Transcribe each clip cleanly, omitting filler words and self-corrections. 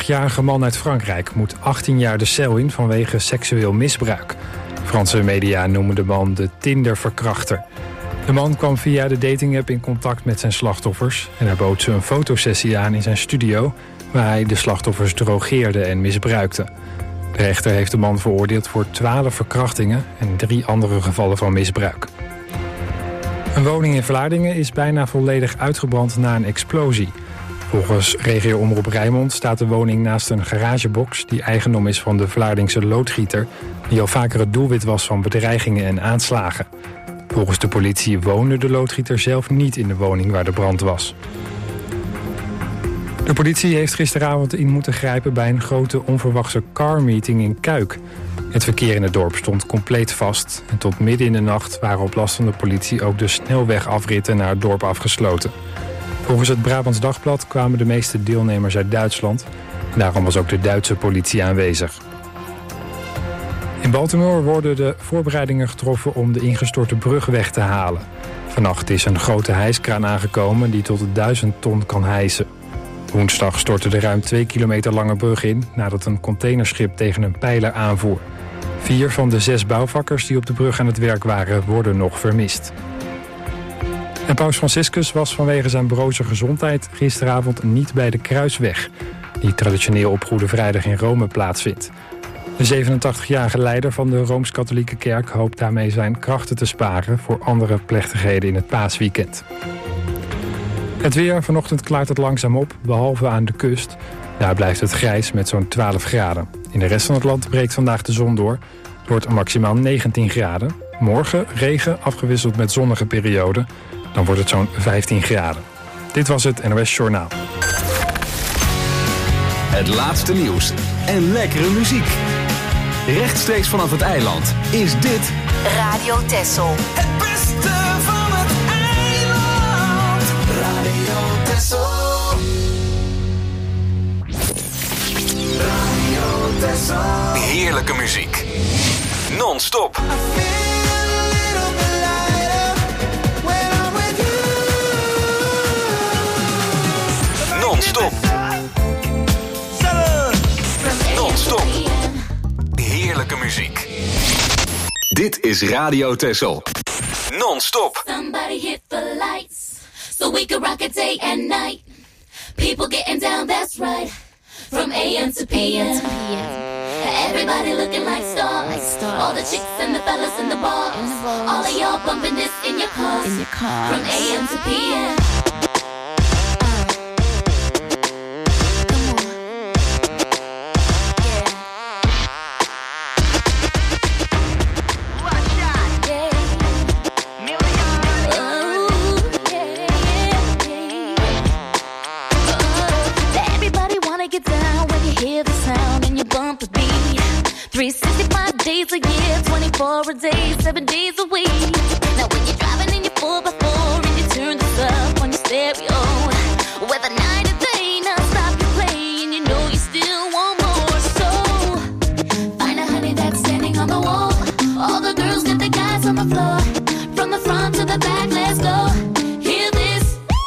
38-jarige man uit Frankrijk moet 18 jaar de cel in vanwege seksueel misbruik. Franse media noemen de man de Tinder-verkrachter. De man kwam via de datingapp in contact met zijn slachtoffers en hij bood ze een fotosessie aan in zijn studio, waar hij de slachtoffers drogeerde en misbruikte. De rechter heeft de man veroordeeld voor 12 verkrachtingen en 3 andere gevallen van misbruik. Een woning in Vlaardingen is bijna volledig uitgebrand na een explosie. Volgens regio Omroep Rijnmond staat de woning naast een garagebox die eigendom is van de Vlaardingse loodgieter, die al vaker het doelwit was van bedreigingen en aanslagen. Volgens de politie woonde de loodgieter zelf niet in de woning waar de brand was. De politie heeft gisteravond in moeten grijpen bij een grote onverwachte carmeeting in Kuik. Het verkeer in het dorp stond compleet vast en tot midden in de nacht waren op last van de politie ook de snelwegafritten naar het dorp afgesloten. Volgens het Brabants Dagblad kwamen de meeste deelnemers uit Duitsland en daarom was ook de Duitse politie aanwezig. In Baltimore worden de voorbereidingen getroffen om de ingestorte brug weg te halen. Vannacht is een grote hijskraan aangekomen die tot 1000 ton kan hijsen. Woensdag stortte de ruim 2 kilometer lange brug in nadat een containerschip tegen een pijler aanvoer. 4 van de 6 bouwvakkers die op de brug aan het werk waren worden nog vermist. En Paus Franciscus was vanwege zijn broze gezondheid gisteravond niet bij de Kruisweg, die traditioneel op Goede Vrijdag in Rome plaatsvindt. De 87-jarige leider van de Rooms-Katholieke Kerk hoopt daarmee zijn krachten te sparen voor andere plechtigheden in het paasweekend. Het weer, vanochtend klaart het langzaam op, behalve aan de kust. Daar blijft het grijs met zo'n 12 graden. In de rest van het land breekt vandaag de zon door. Het wordt maximaal 19 graden. Morgen regen, afgewisseld met zonnige perioden. Dan wordt het zo'n 15 graden. Dit was het NOS Journaal. Het laatste nieuws en lekkere muziek. Rechtstreeks vanaf het eiland is dit Radio Texel. Het beste van het eiland. Radio Texel. Radio Texel. heerlijke muziek. Non-stop. Non-stop. Non-stop. Heerlijke muziek. Dit is Radio Texel. Non-stop. Somebody hit the lights so we can rock it day and night. People getting down, that's right. From AM to PM. Everybody looking like stars. All the chicks and the fellas in the bars. All of y'all bumping this in your cars. From AM to PM. Get down when you hear the sound and you bump the beat. 365 days a year, 24 a day, 7 days a week. Now when you're driving in your 4x4 and you turn this up on your stereo, whether night or day, non-stop you play and you know you still want more. So find a honey that's standing on the wall. All the girls get the guys on the floor. From the front to the back, let's go. Hear this.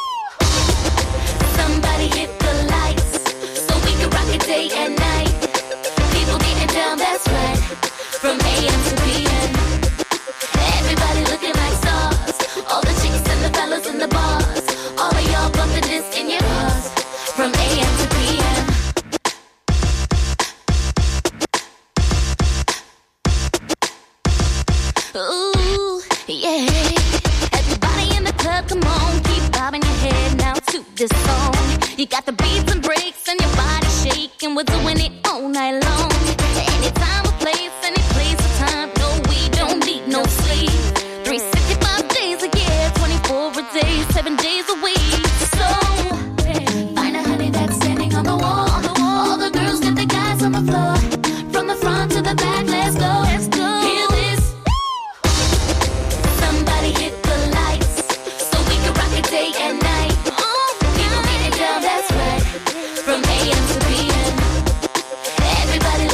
Somebody hit the lights. Rock it day and night. People getting down, that's right. From AM to PM. Everybody looking like stars. All the chicks and the fellas in the bars. All of y'all bumping this in your cars. From AM to PM. Ooh, yeah. Everybody in the club, come on. Keep bobbing your head now to this song. You got the beats and breaks and your body shaking. We're doing it all night long. Anytime, a place, any place, a time. No, we don't need no sleep. 365 days a year, 24 a day, 7 days a week. So find a honey that's standing on the wall. All the girls get the guys on the floor. From the front to the back, let's go. Let's go. Hear this. Somebody hit the lights so we can rock it day and night. People getting down, that's right. From AM to PM. Everybody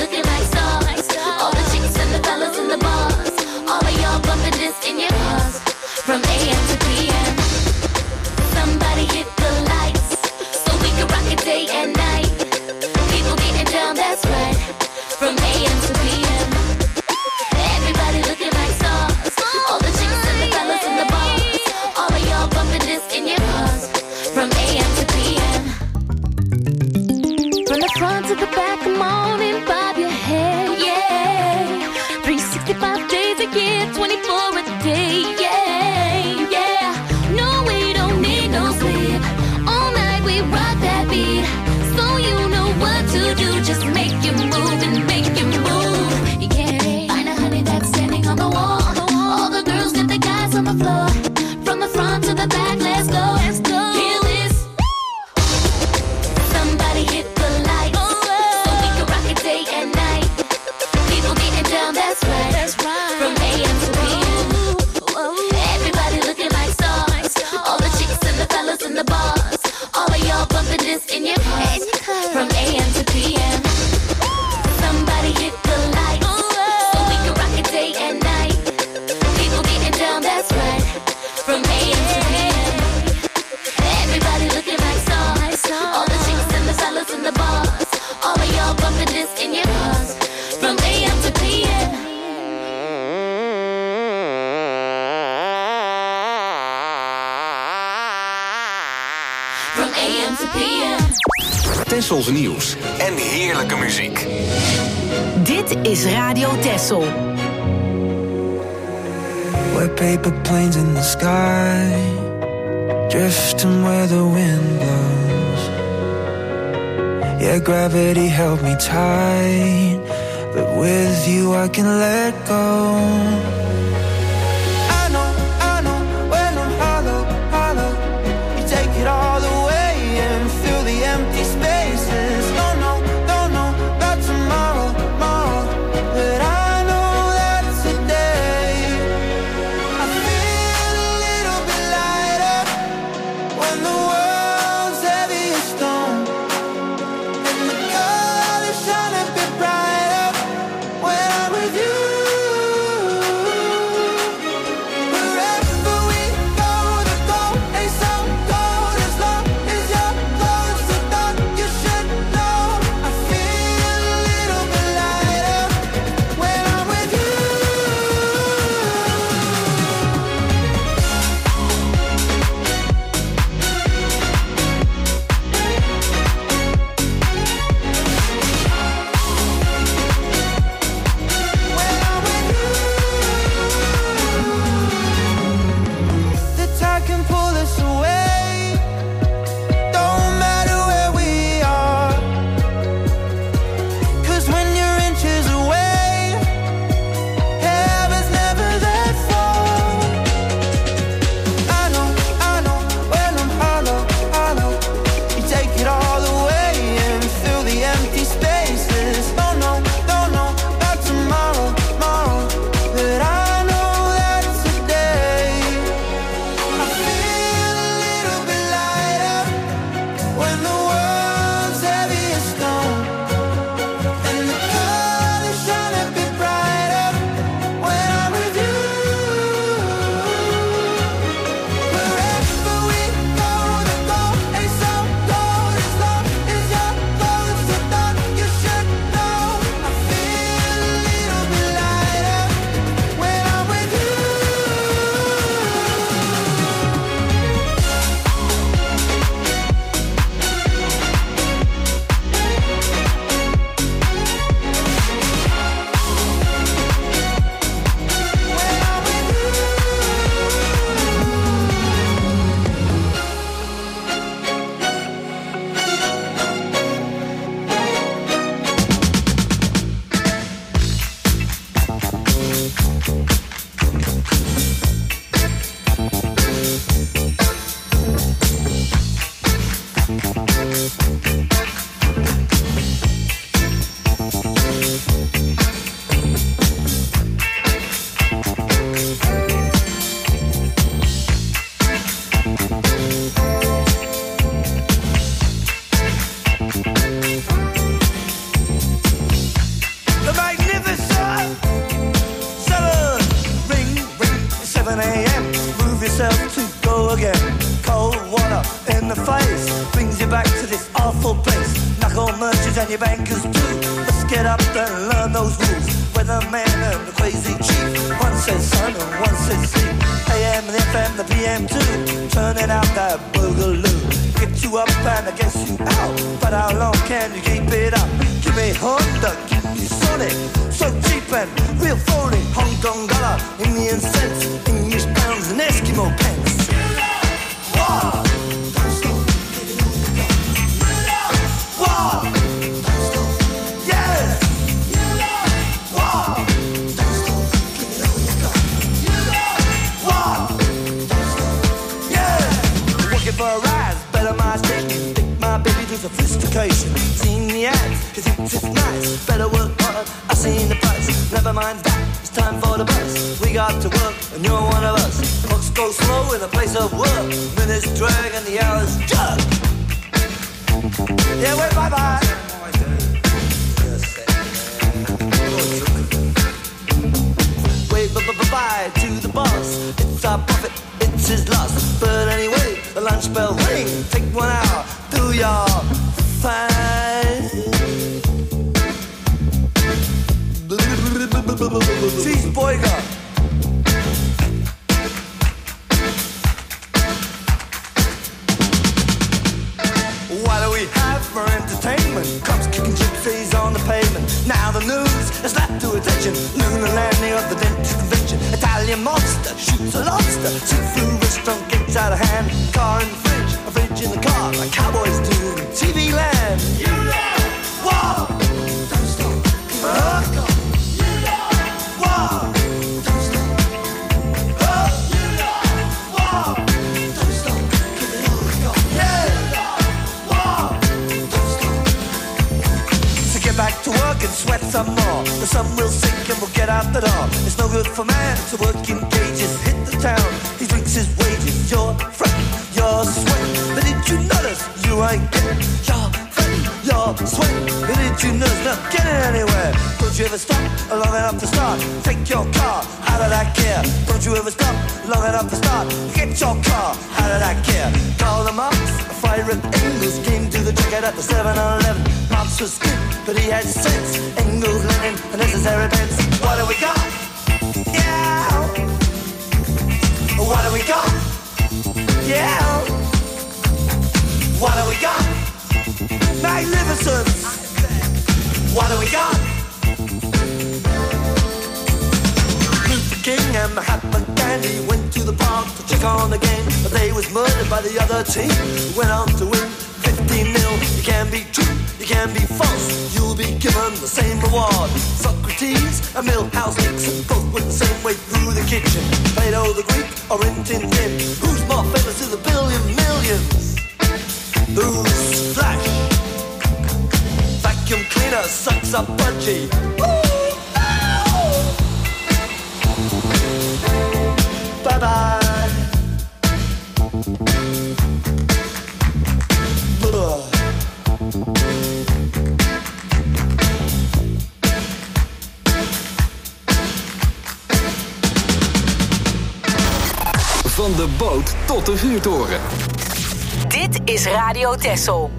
From the front to the back, come on and bob your head, yeah. 365 days a year, 24 a day, yeah, yeah. No, we don't need no sleep. All night we rock that beat. So you know what to do, just make you move and make you move, yeah. Find a honey that's standing on the wall. All the girls get the guys on the floor. From the front to the back, let's go, let's go. Hear this. Somebody hit the lights, so we can rock it day and night. People getting down, that's right, from AM to PM. Everybody looking like stars. All the chicks and the fellas in the bars. All of y'all bumping this in your cars. From AM to PM. Somebody hit the lights, so we can rock it day and night. People getting down, that's right, from AM to PM. Everybody looking like stars. All the chicks and the fellas in the bars. All of y'all bumping this in your cars. From AM to PM. From AM to PM. Tessels nieuws en heerlijke muziek. Dit is Radio Tessel. We're paper planes in the sky, drifting where the wind blows. Yeah, gravity held me tight, but with you I can let go. I know, when I'm hollow, hollow, you take it all away and fill the empty spaces. Don't know about tomorrow, but I know that today I feel a little bit lighter when the world's heavy as stone, and the colors shine a bit brighter when I'm with you. Wherever we go, the goal ain't so cold as long as you're close. I thought you should know I feel a little bit lighter when I'm with you. The tide can pull us away, don't matter where we are, 'cause when you're inches away, heaven's never that far. I know, when I'm hollow, you take it all away and fill the empty spaces. Don't know about tomorrow, but I know that today I feel a little bit lighter when the world's heavy as stone, and the colors shine a bit brighter when I'm with you. Wherever we go, the goal ain't so cold as long as you're close. I thought you should know I feel a little bit lighter when I'm with you. The magnificent seven, ring, 7 a.m. Move yourself to go again. Cold water in the face brings you back to this awful place. Knuckle merchants and your bankers too. Let's get up and learn those rules. Weatherman and the crazy chief. One says sun and one says sea. AM and FM, the PM too. Turning out that boogaloo. get you up and I guess you out. But how long can you keep it up? Give me Honda, give me Sonic. So cheap and real phony. Hong Kong dollar, Indian cents, English pounds and Eskimo pence. Wow! Wow! For a rise, better my station. Take my baby to sophistication. Seen the ads, he thinks it's nice. Better work hard, I seen the price. Never mind that, it's time for the bus. We got to work, and you're one of us. Clocks go slow in a place of work. Minutes drag and the hours jug. Yeah, wait, bye-bye. Wave bye-bye to the boss. It's our profit, it's his loss. But anyway, the lunch bell ring. Take 1 hour, do your fine. Cheeseburger. What do we have for entertainment? Cops kicking gypsies on the pavement. Now the news is slapped to attention. Lunar landing of the dentist convention. Italian monster shoots a lobster. Seafood restaurant gets out of hand. Car in the fridge, a fridge in the car. Like cowboys do in TV land. You know, whoa, don't stop, keep it going. You know, whoa, don't stop, you know, whoa, don't stop, keep it going. Yeah, whoa, don't stop. So get back to work and sweat some more. The sun will sink and we'll get out the door. It's no good for man to work in cages. Hit the town, he drinks his wages. Your friend, your sweat. But did you notice you ain't getting your friend, your sweat? But did you notice not getting anywhere? Don't you ever stop long enough to start? Take your car out of that gear. Don't you ever stop long enough to start? Get your car out of that gear. Call the Marx, a fire at Engels. Came to the checkout at the 7-Eleven. Marx was good, but he had sense. Engels, Lenin, a necessary pence. What do we got? Yeah. What do we got? Yeah. What do we got? Magnificence. What do we got? Luther King and Mahatma Gandhi went to the park to check on the game, but they was murdered by the other team. Went on to win 15-0. You can be true, you can be false. You'll be given the same reward. Socrates and Milhouse Nixon both went the same way through the kitchen. Plato the Greek or Rin Tin Tin. Who's more famous to the billion millions? Who's Flash? Vacuum cleaner sucks up budgie. Bye-bye. Van de boot tot de vuurtoren. Dit is Radio Texel.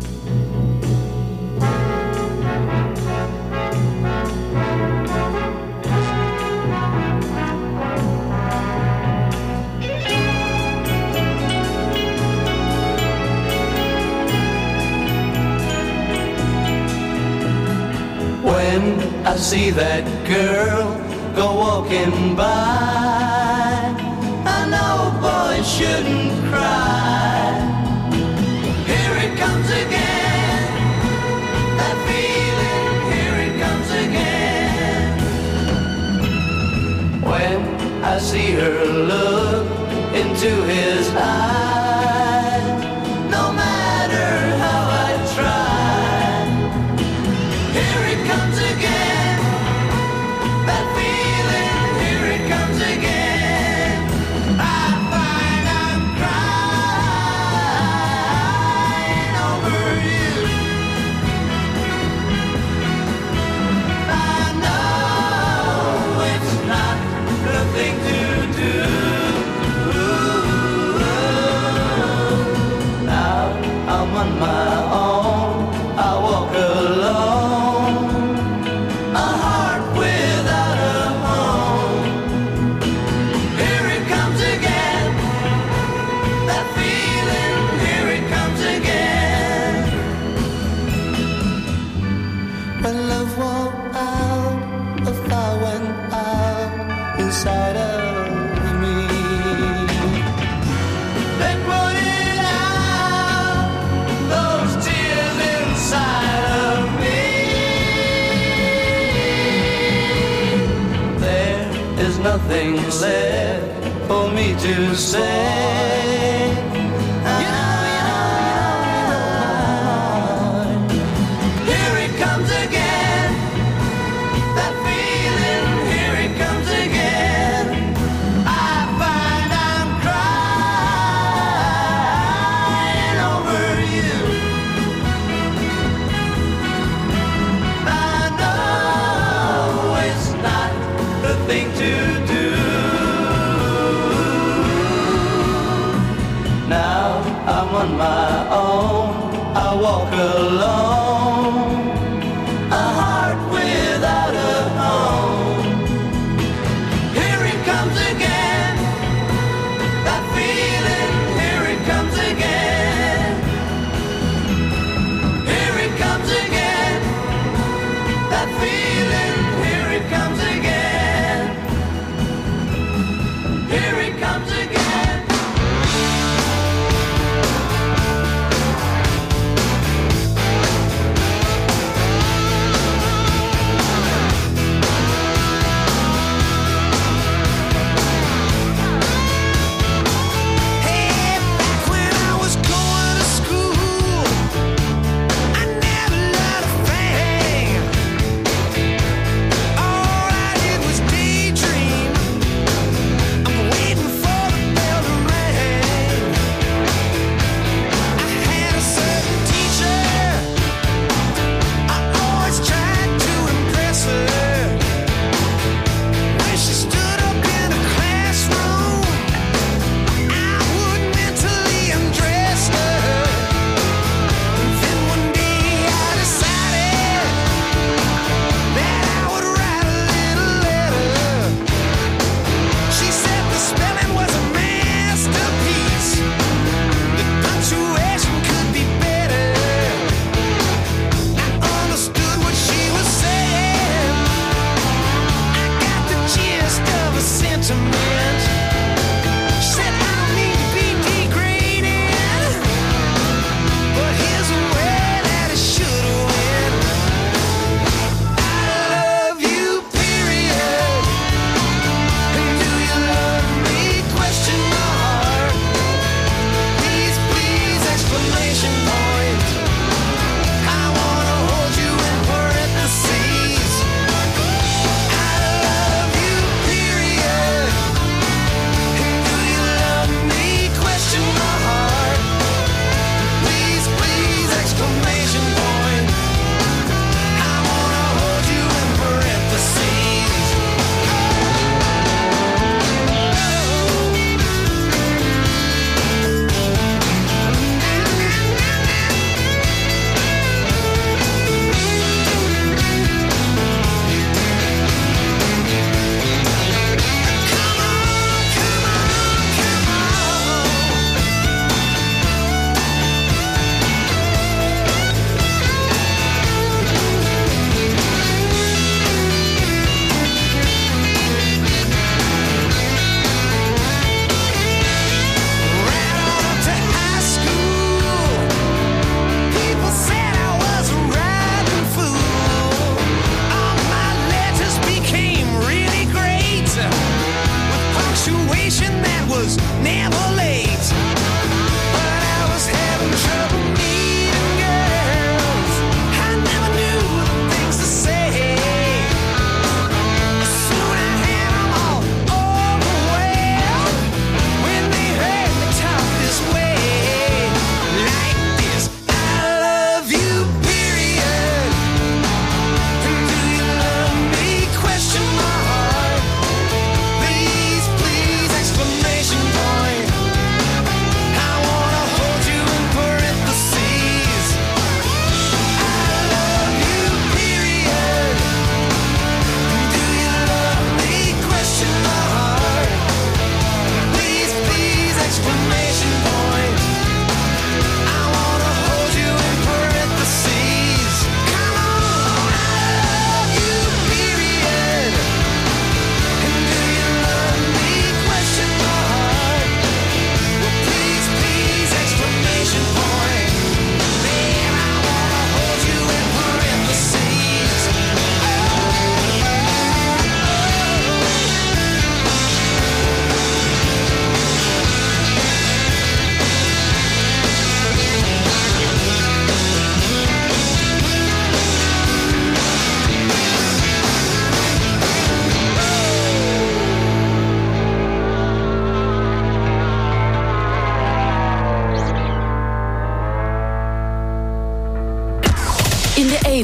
When I see that girl go walking by, I know boys shouldn't cry. Here it comes again, that feeling, here it comes again. When I see her look into his eyes, no matter how I try, here it comes again, that feeling, here it comes again. I find I'm crying over you. I know it's not the thing to do. when love wore out, a fire went out inside of me. They put it out, those tears inside of me. There is nothing left for me to say. Here it comes again, that feeling, here it comes again. I find I'm crying over you. I know it's not the thing to do. Now I'm on my own, I walk alone, a heart without a home. Here it comes again, that feeling, here it comes again. Here it comes again, that feeling, here it comes again. Here it comes again.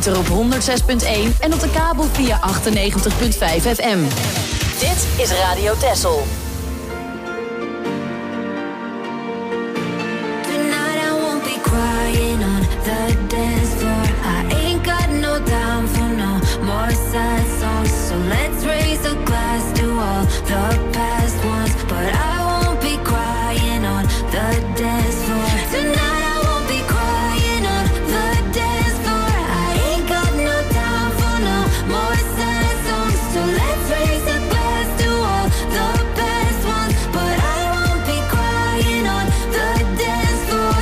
ether op 106.1 en op de kabel via 98.5 FM. Dit is Radio Texel. Tonight I won't be crying on the dance floor. I ain't got no time for no more sad songs. So let's raise a glass to all the past ones. But I won't be crying on the dance floor. Tonight I won't be crying on the dance floor. I ain't got no time for no more sad songs. So let's raise a glass to all the past ones. But I won't be crying on the dance floor.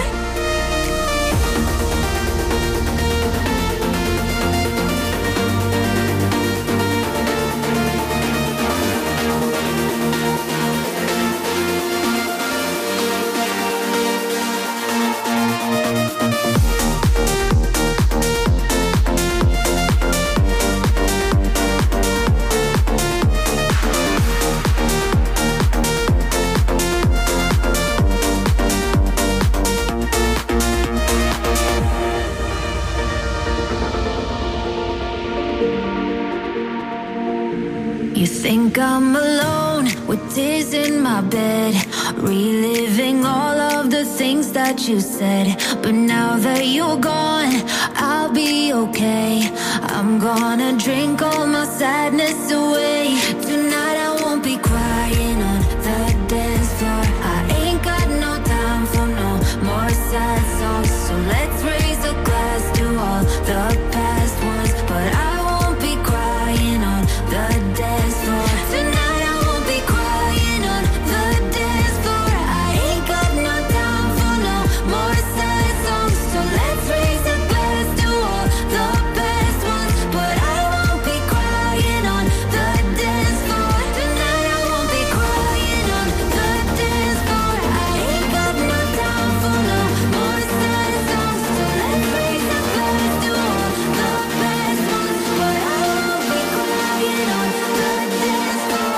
You think I'm alone with tears in my bed, reliving all of the things that you said. But now that you're gone, I'll be okay. I'm gonna drink all my sadness away. Tonight I won't be crying on the dance floor. I ain't got no time for no more sad songs. So let's raise a glass to all the past ones. But I won't be crying on the dance floor. Tonight I won't be crying on the dance floor. I ain't got no time for no more sad songs. So let's raise a glass to all the past ones. But I won't be crying on the dance floor. Tonight I won't be crying on the dance floor. I ain't got no time for no more sad songs. So let's raise a glass to all the past ones. But I won't be crying on the dance floor.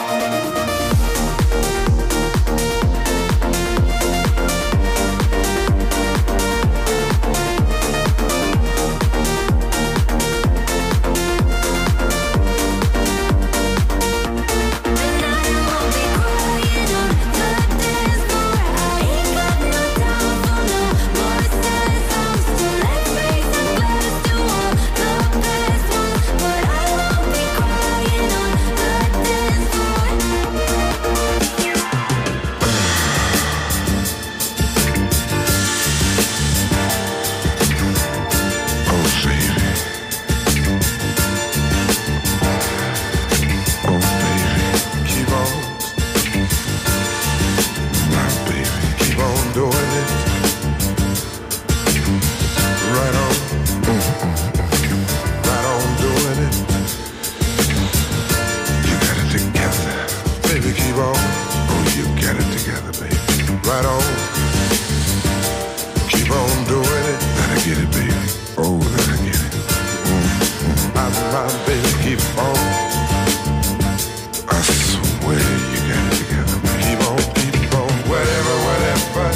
Tonight I won't be crying on the dance floor. I ain't got no time for no more sad songs. So let's raise a glass to all the past ones. But I won't be crying on the dance floor. Oh, baby. Oh, baby. Keep on. My baby. Keep on doing it. Right on. Right on doing it. You got it together. Baby, keep on. Oh, you got it together, baby. Right on. Keep on doing it. Let her get it, baby. Oh, let her get it. My baby, keep on. I swear you got it together. Keep on, whatever, whatever.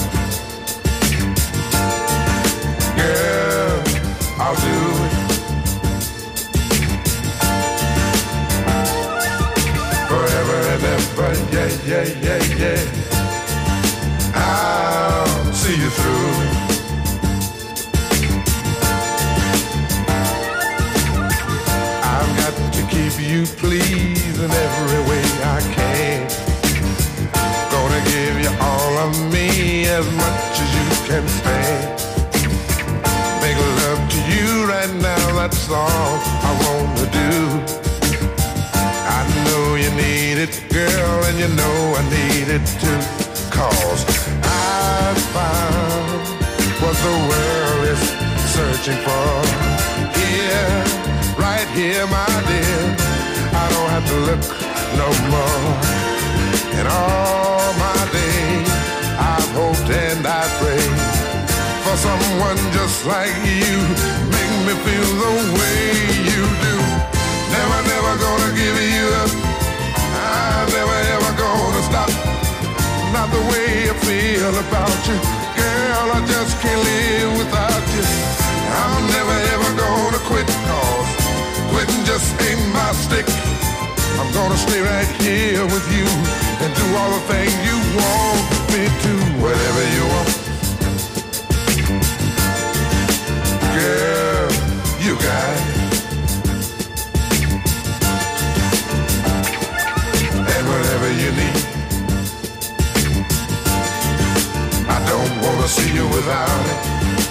Girl, I'll do it. Forever and ever, yeah, yeah, yeah, yeah. I'll see you through. I've got to keep you pleased in every way I can. Gonna give you all of me as much as you can stand. Make love to you right now, that's all I wanna do. I know you need it, girl, and you know I need it too. 'Cause I found what the world is searching for. Here, right here, my dear, I don't have to look no more. In all my days, I've hoped and I prayed for someone just like you. Make me feel the way you do. Never, never gonna give you up. I'm never, ever gonna stop. Not the way I feel about you. Girl, I just can't live without you. I'm never, ever gonna quit. Gonna stay right here with you and do all the things you want me to. Whatever you want, girl, you got it. And whatever you need, I don't wanna see you without it.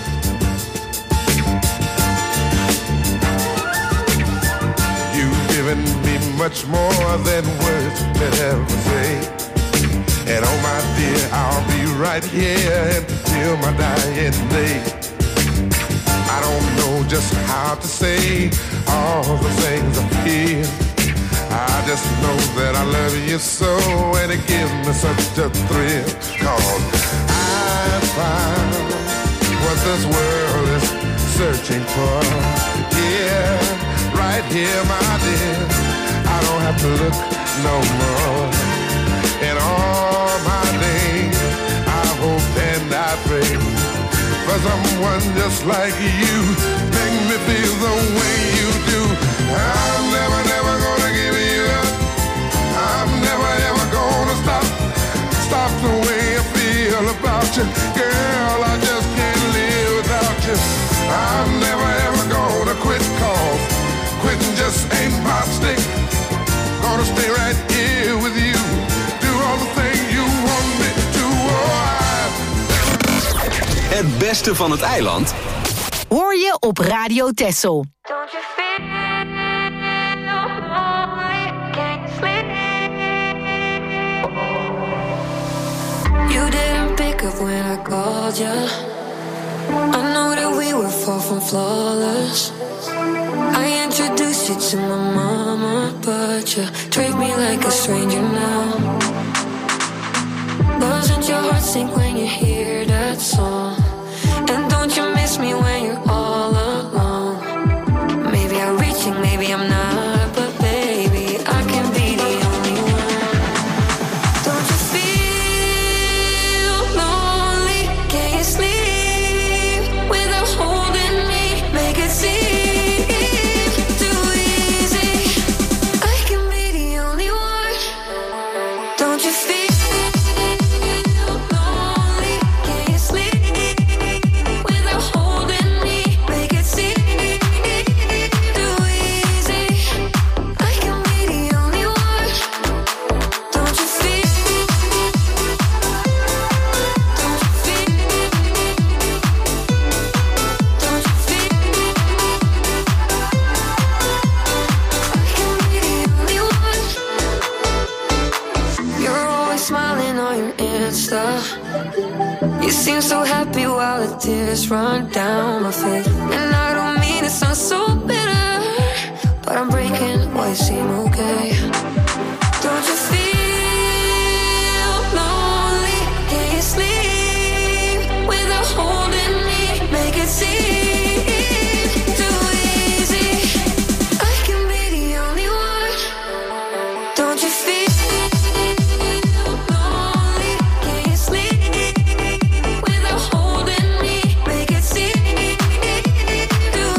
You've given me much more than words could ever say. And oh my dear, I'll be right here until my dying day. I don't know just how to say all the things I feel. I just know that I love you so, and it gives me such a thrill. 'Cause I found what this world is searching for. Yeah, right here, my dear. I don't have to look no more. In all my days, I hope and I pray for someone just like you. Make me feel the way you do. I'm never, never gonna give you up. I'm never, ever gonna stop the way I feel about you. Girl, I just can't live without you. I'm never, ever gonna quit, 'cause quitting just ain't my stick. Gonna stay right here with you. Do all the things you want me to. Het beste van het eiland Hoor je op Radio Texel. Don't you feel lonely? Can't you sleep? You didn't pick up when I called you. I know that we were far from flawless. I introduced you to my mama, but you treat me like a stranger now. Doesn't your heart sink when you hear that song? And don't you miss me when you're all alone? Maybe I'm reaching, maybe I'm not, but baby, I can be the only one. Don't you feel lonely? Can you sleep without holding me? Make it seem too easy. I can be the only one. Don't you feel you seem so happy while the tears run down my face. And I don't mean it sounds so bitter, but I'm breaking why you seem okay. Don't you feel lonely? Can you sleep without holding me? Make it seem too easy. I can be the only one. Don't you feel too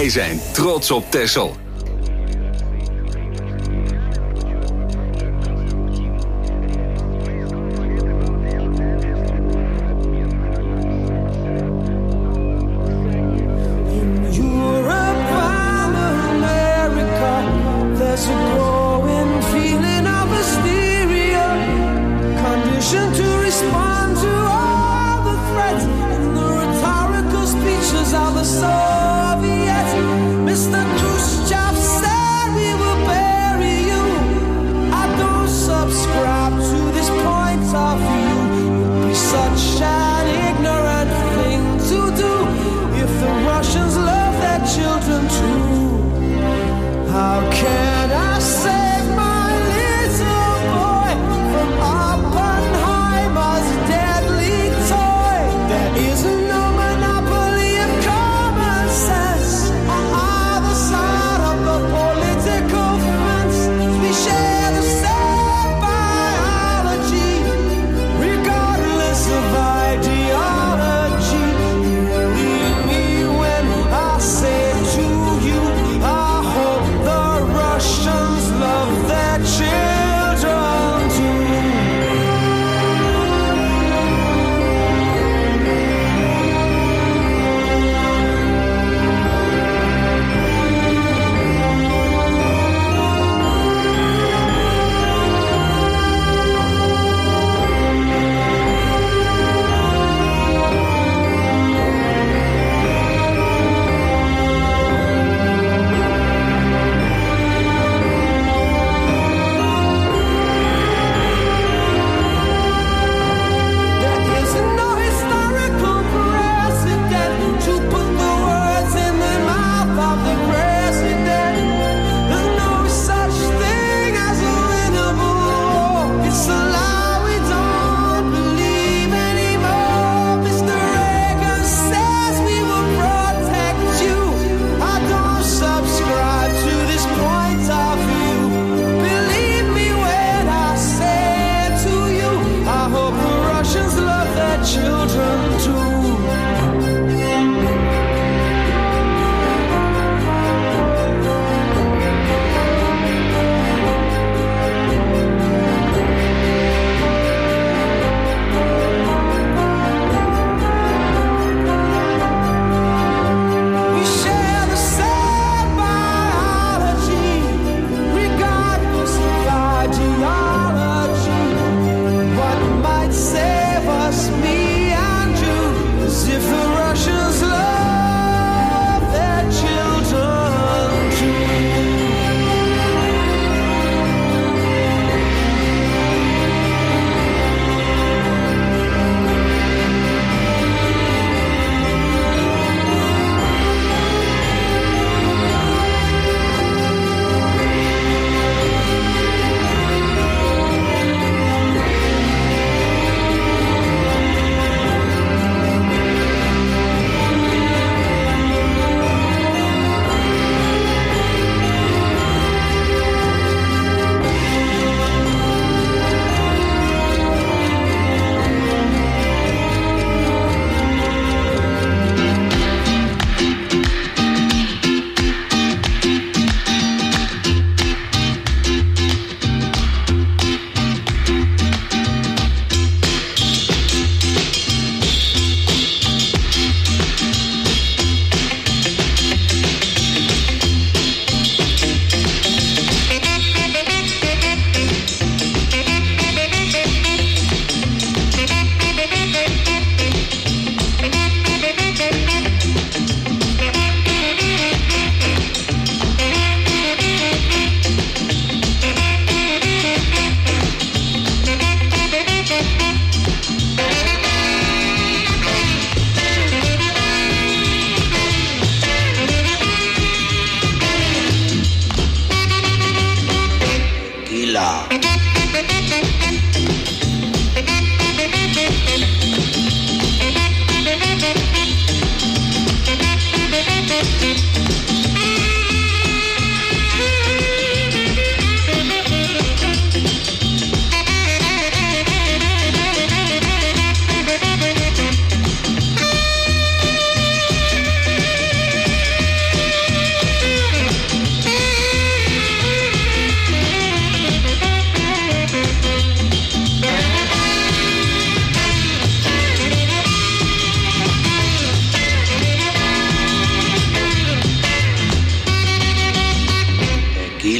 Wij zijn trots op Texel. There's a growing feeling of hysteria, conditioned to respond to all the threats and the rhetorical speeches of the Soviets. Mr. Khrushchev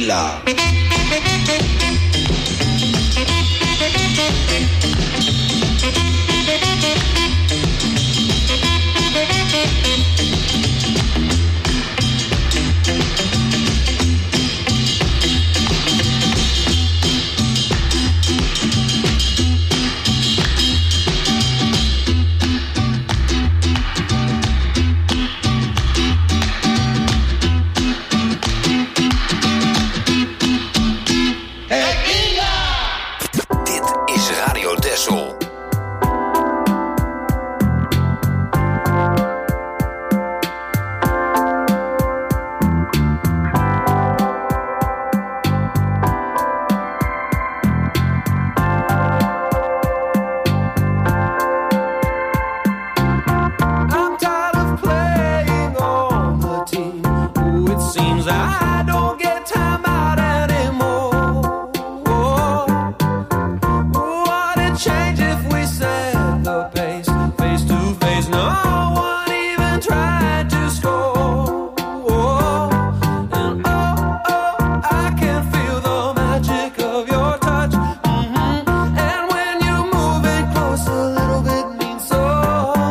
Tequila.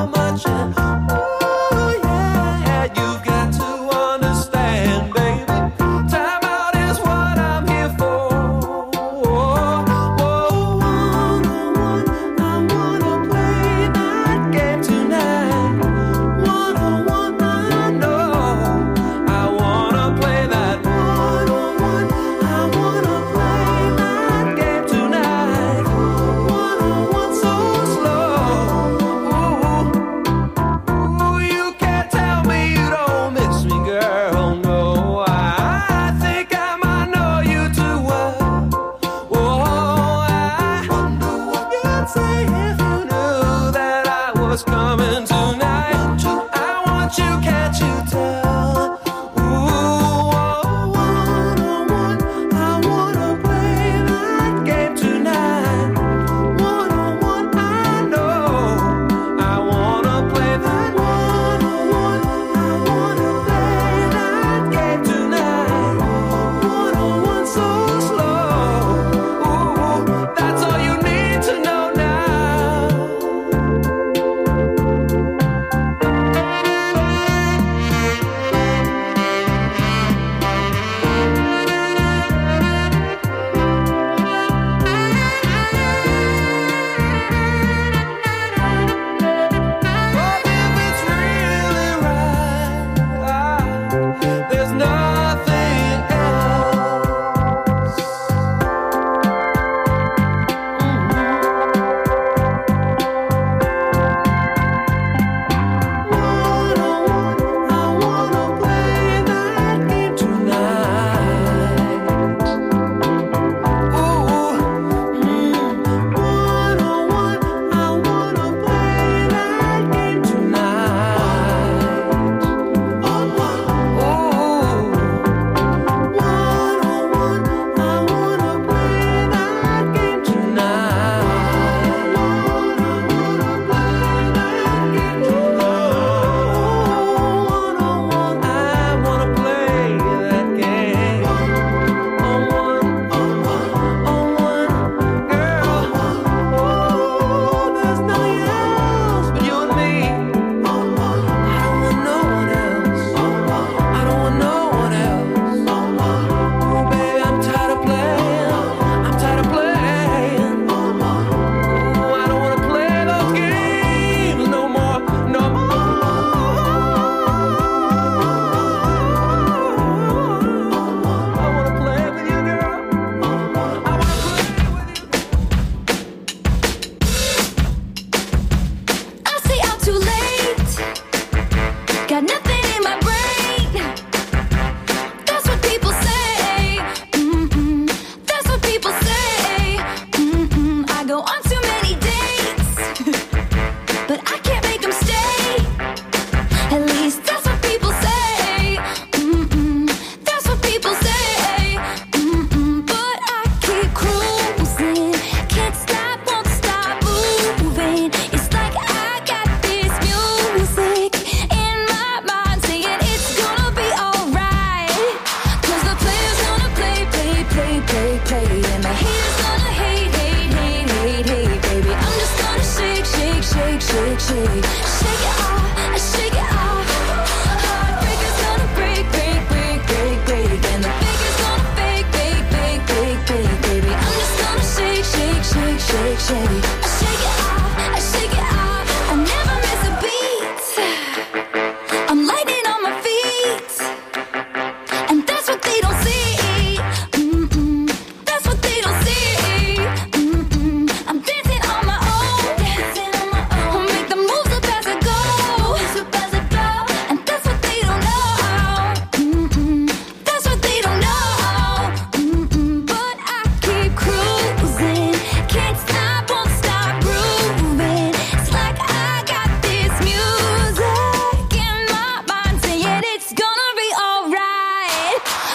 You've got to understand, baby.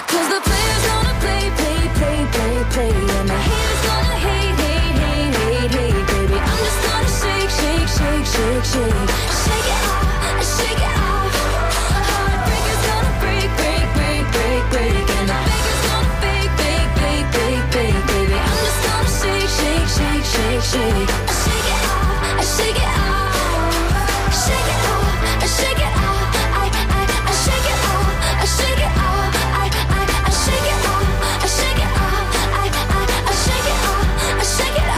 'Cause the players gonna play, play, play, play, play, and the haters gonna hate, hate, hate, hate, hate, baby. I'm just gonna shake, shake, shake, shake, shake, shake it off, shake it off. Heartbreakers gonna break, break, break, break, break, and the fakers gonna fake, fake, fake, fake, fake, baby. I'm just gonna shake, shake, shake, shake, shake, shake it off, shake it off, shake it off, shake it off. I shake it off, I shake it off, I shake it off, I shake it off, I shake it off, I shake it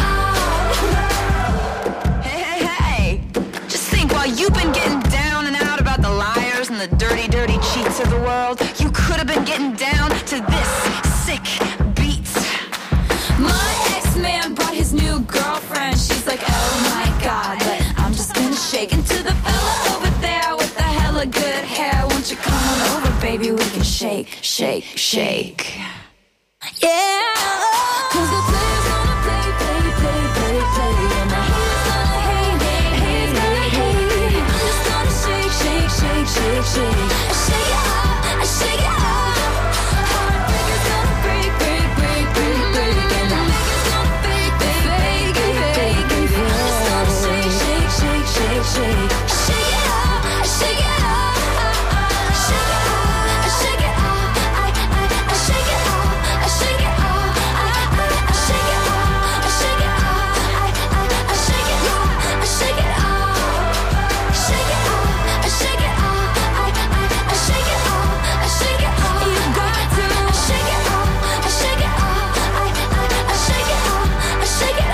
off. Hey, hey, hey! Just think, while you've been getting down and out about the liars and the dirty, dirty cheats of the world, you could have been getting down to this sick beat. My ex-man brought his new girlfriend. She's like, oh my god, but I'm just gonna shake into the fella over there with the hella good hair. Won't you come on over, baby? We can shake, shake, shake. Yeah. 'Cause the players gonna play, play, play, play, play, and the haters gonna hate, hate, hate, hate, hate. I'm just gonna shake, shake, shake, shake, shake. I shake it off, I shake it off. Heartbreakers gonna break, break, break, break, break, and the fakers gonna fake, fake, fake, fake, fake. I'm just gonna shake, shake, shake, shake, shake. Shake it off, I shake it off. Shake it off, I shake it off. I shake it off, I shake it off. I shake it off, I shake it off. I shake it off, I shake it off. Shake it off, I shake it off. I shake it off, I shake it off. You got to shake it off, I shake it off. I shake it off, I shake it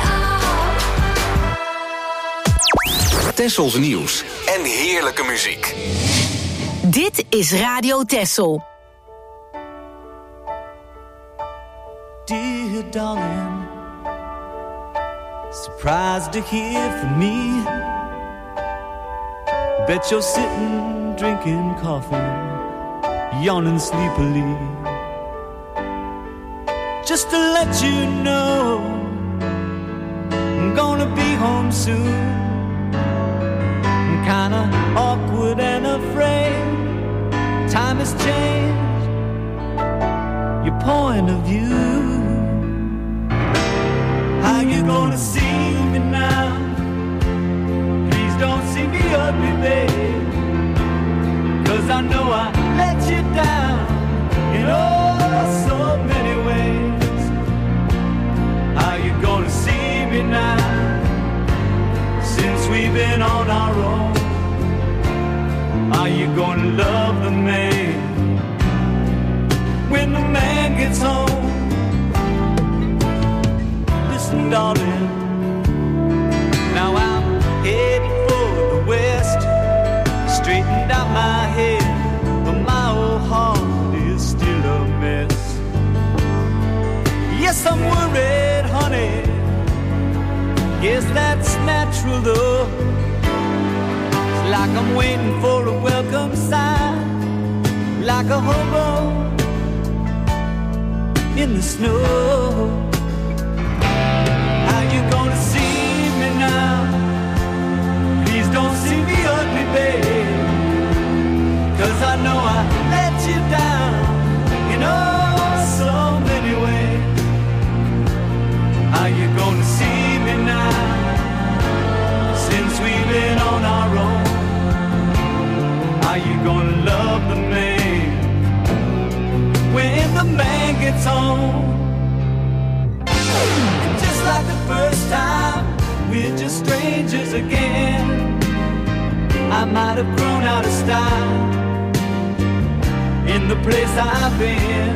off. Tessels nieuws en heerlijke muziek. Dit is Radio Tessel. Dear darling, surprised to hear from me. Bet you're sitting, drinking coffee, yawning sleepily. Just to let you know, I'm gonna be home soon. I'm kinda awkward and afraid. Time has changed your point of view. How you gonna see me now? Please don't see me ugly, babe, 'cause I know I let you down in oh so many ways. How you gonna see me now? Since we've been on our own, are you gonna love the man when the man gets home? Listen, darling, now I'm headed for the west. Straightened out my head, but my old heart is still a mess. Yes, I'm worried, honey. Guess that's natural though. It's like I'm waiting for a welcome sign, like a hobo in the snow. How you gonna see me now? Please don't see me ugly, babe, 'cause I know I let you down in oh so many ways. How you gonna see me now? Since we've been on our own, are you gonna love the man when the man gets home? And just like the first time, we're just strangers again. I might have grown out of style in the place I've been.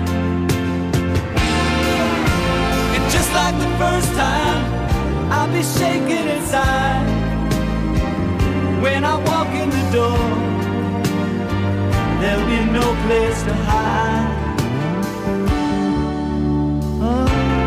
And just like the first time, I'll be shaking inside when I walk in the door. There'll be no place to hide. Oh,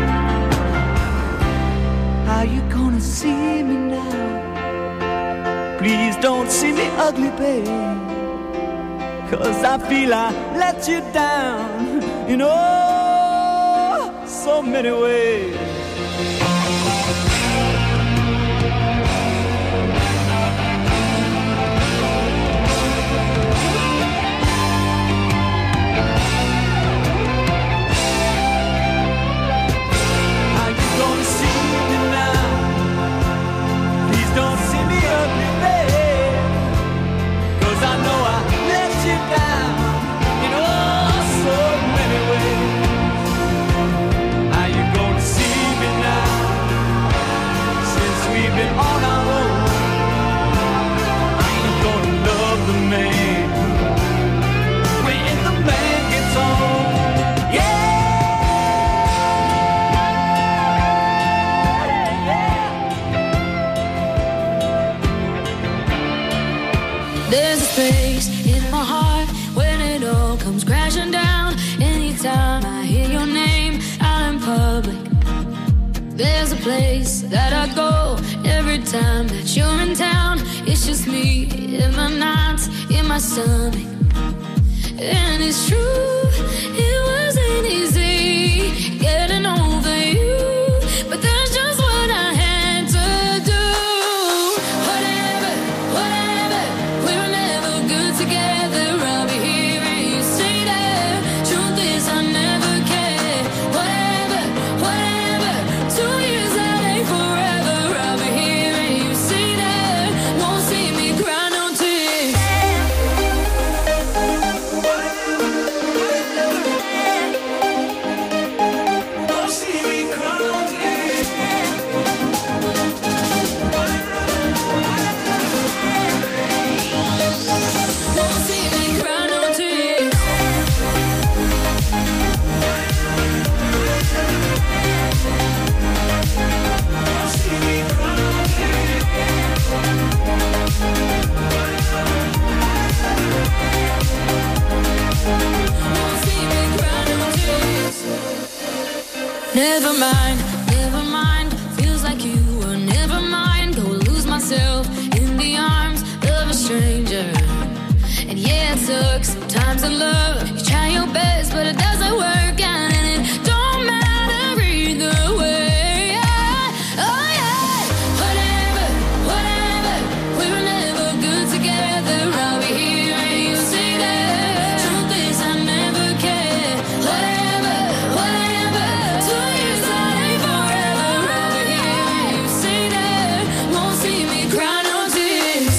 how you gonna see me now? Please don't see me ugly, babe, 'cause I feel I let you down in oh so many ways. place that I go every time that you're in town. It's just me in my nights, in my stomach. And it's true, it wasn't easy getting over you, but that's just what I had to do. Whatever, whatever, we were never good together. I'll be here and you stay there. Truth is I never cared. Whatever, whatever, 2 years that ain't forever. I'll be here and you stay there. Won't see me cry no tears. Won't see me cry no tears. Won't see me cry no tears. Never mind, never mind. Feels like you were never mind. Go lose myself in the arms of a stranger. And yeah, it sucks sometimes in love. You try your best, but it doesn't work out, and it don't matter either way. Yeah. Oh yeah, whatever, whatever. We were never good together. I'll be here and you stay there. Truth is I never cared. Whatever, whatever. 2 years that ain't forever. I'll be here and you stay there. Won't see me cry no tears.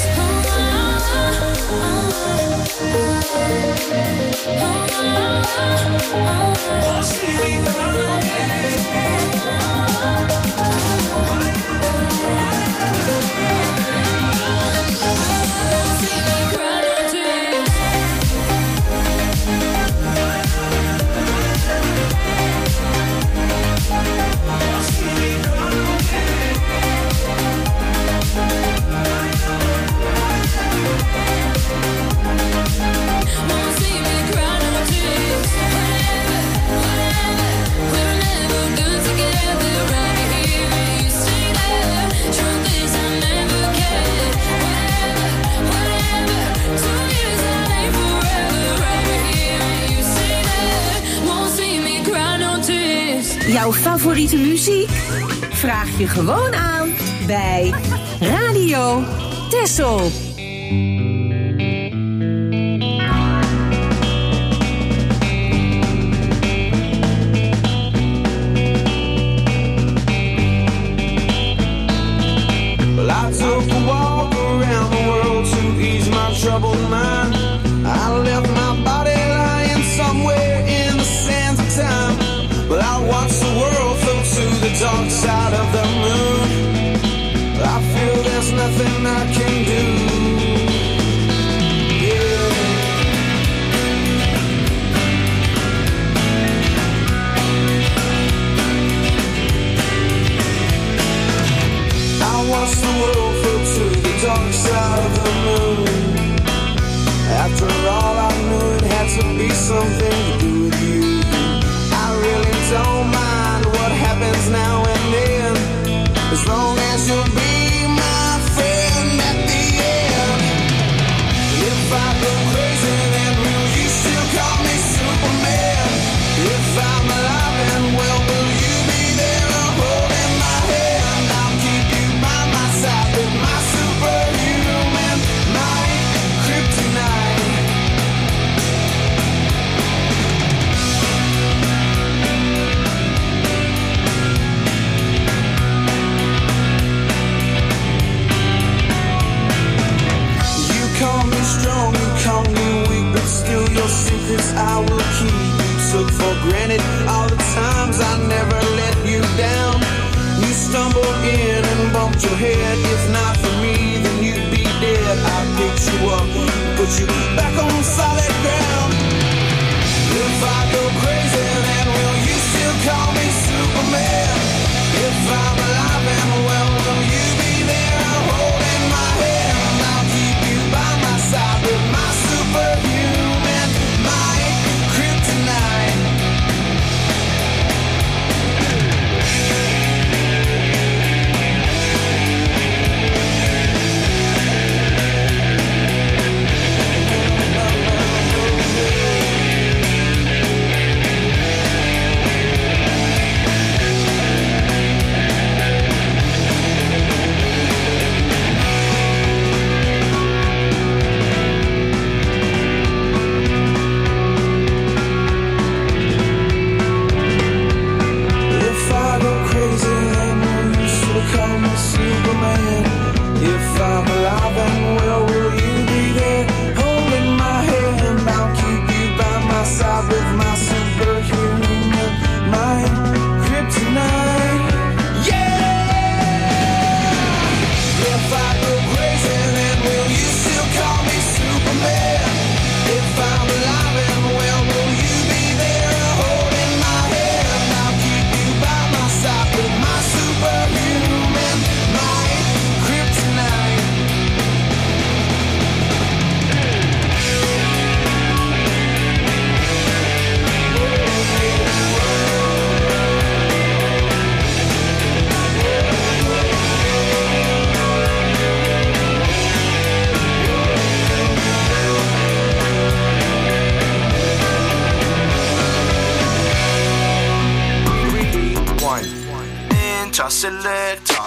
Jouw favoriete muziek? Vraag je gewoon aan bij Radio Texel. Well, I took a walk around the world to ease my troubled mind. I left my body lying somewhere in the sands of time. Well, I watched the world float to the dark side of the moon. I feel there's nothing I can do. Yeah. I watched the world float to the dark side of the moon. After all, I knew it had to be something to do with you. I really don't mind what happens now and then, as long as you'll be my friend at the end. If I go crazy, then will you still call me Superman? If I'm alive and well, will you be there holding my hand? I'll keep you by my side with my superhuman might, kryptonite. Call me strong, you call me weak, but still your secrets I will keep. You took for granted all the times I never let you down. You stumbled in and bumped your head. If not for me, then you'd be dead. I picked you up, put you back on solid ground. If I go crazy, then will you still call me Superman? If I'm alive and well, will you be there holding my hand? I'll keep you by my side with my superhuman might, kryptonite. selector.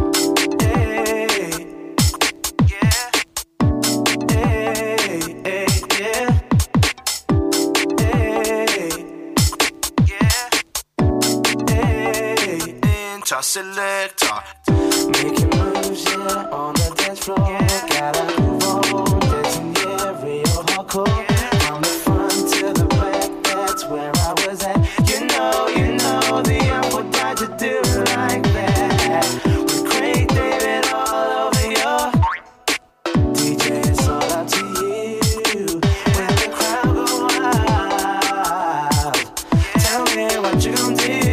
Selector. Making moves, yeah, on the dance floor. Gotta move on, dancing, yeah, real hardcore. From the front to the back, that's where I was at. You know, the apple died to do it like that. With Craig David all over your DJ, it's all up to you. When the crowd go wild, tell me what you gon' do.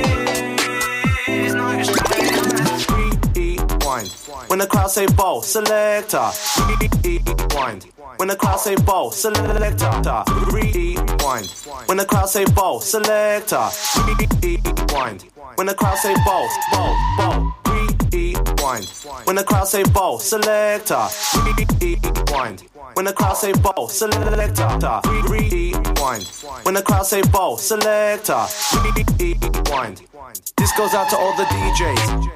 When the crowd say ball, selector. Rewind. When the crowd say ball, selector. Rewind. When the crowd say ball, selector. Rewind. When the crowd say ball, ball. Rewind. When the crowd say ball, selector. Rewind. When the crowd say ball, selector. Rewind. When the crowd say ball, selector. Rewind. This goes out to all the DJs.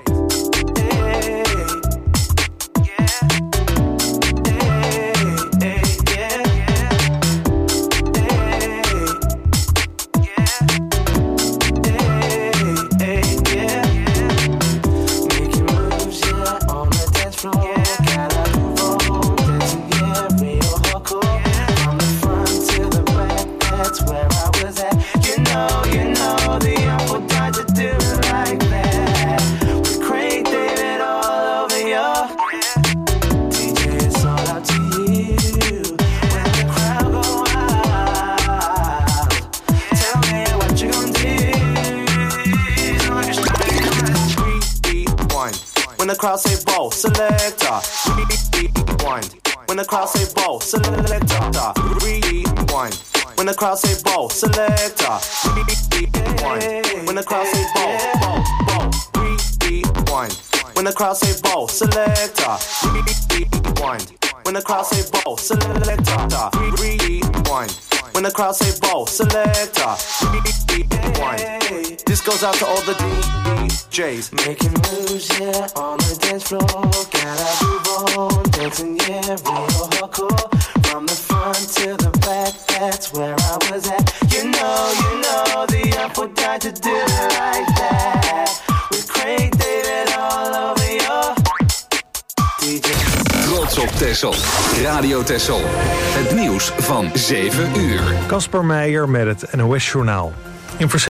When the crowd say ball, selector. Rewind. When the crowd say ball, selector. Rewind. When the crowd say ball, selector. Rewind. When the crowd say ball. Rewind. When the crowd say ball, selector. Rewind. When the crowd say ball, selector. Rewind. When the crowd say ball, selector. Rewind. This goes out to all the DJs. Making moves, yeah, on the dance floor. Gotta move on, dancing, yeah, real hardcore. From the front to the back, that's where I was at. You know, the apple died to do it like that. With Craig David all over your DJ. Trots op Texel. Radio Texel. Het nieuws van 7 uur. Kasper Meijer met het NOS Journaal. In